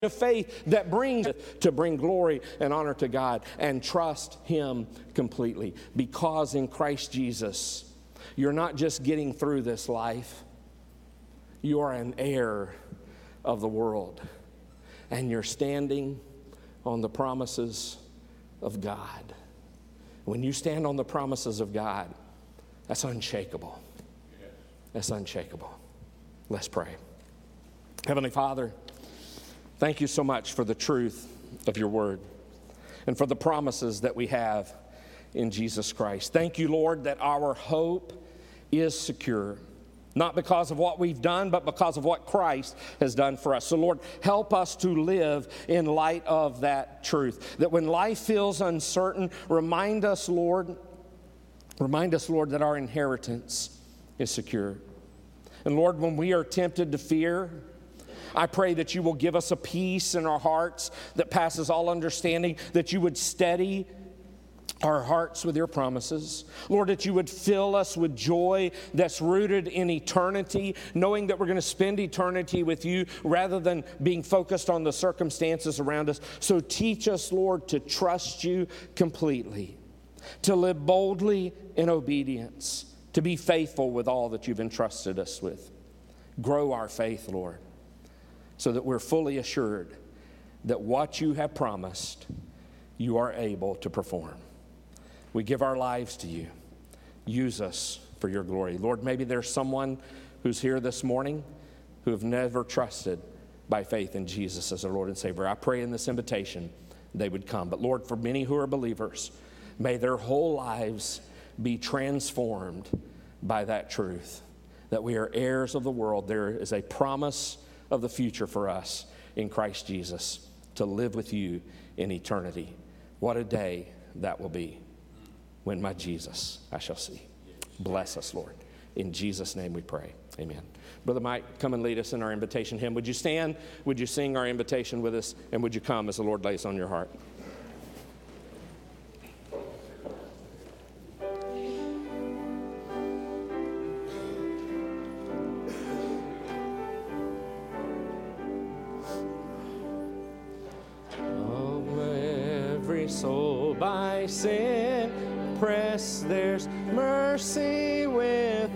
of faith that brings to bring glory and honor to God, and trust Him completely. Because in Christ Jesus, you're not just getting through this life, you are an heir of the world, and you're standing on the promises of God. When you stand on the promises of God, that's unshakable. That's unshakable. Let's pray. Heavenly Father, thank you so much for the truth of your word and for the promises that we have in Jesus Christ. Thank you, Lord, that our hope is secure, not because of what we've done, but because of what Christ has done for us. So, Lord, help us to live in light of that truth, that when life feels uncertain, remind us, Lord, that our inheritance is secure. And Lord, when we are tempted to fear, I pray that you will give us a peace in our hearts that passes all understanding, that you would steady our hearts with your promises. Lord, that you would fill us with joy that's rooted in eternity, knowing that we're going to spend eternity with you rather than being focused on the circumstances around us. So teach us, Lord, to trust you completely, to live boldly in obedience, to be faithful with all that you've entrusted us with. Grow our faith, Lord, so that we're fully assured that what you have promised, you are able to perform. We give our lives to you. Use us for your glory. Lord, maybe there's someone who's here this morning who have never trusted by faith in Jesus as their Lord and Savior. I pray in this invitation they would come. But Lord, for many who are believers, may their whole lives be transformed by that truth, that we are heirs of the world. There is a promise of the future for us in Christ Jesus to live with you in eternity. What a day that will be when my Jesus I shall see. Bless us, Lord. In Jesus' name we pray. Amen. Brother Mike, come and lead us in our invitation hymn. Would you stand? Would you sing our invitation with us? And would you come as the Lord lays on your heart? Soul by sin pressed, there's mercy with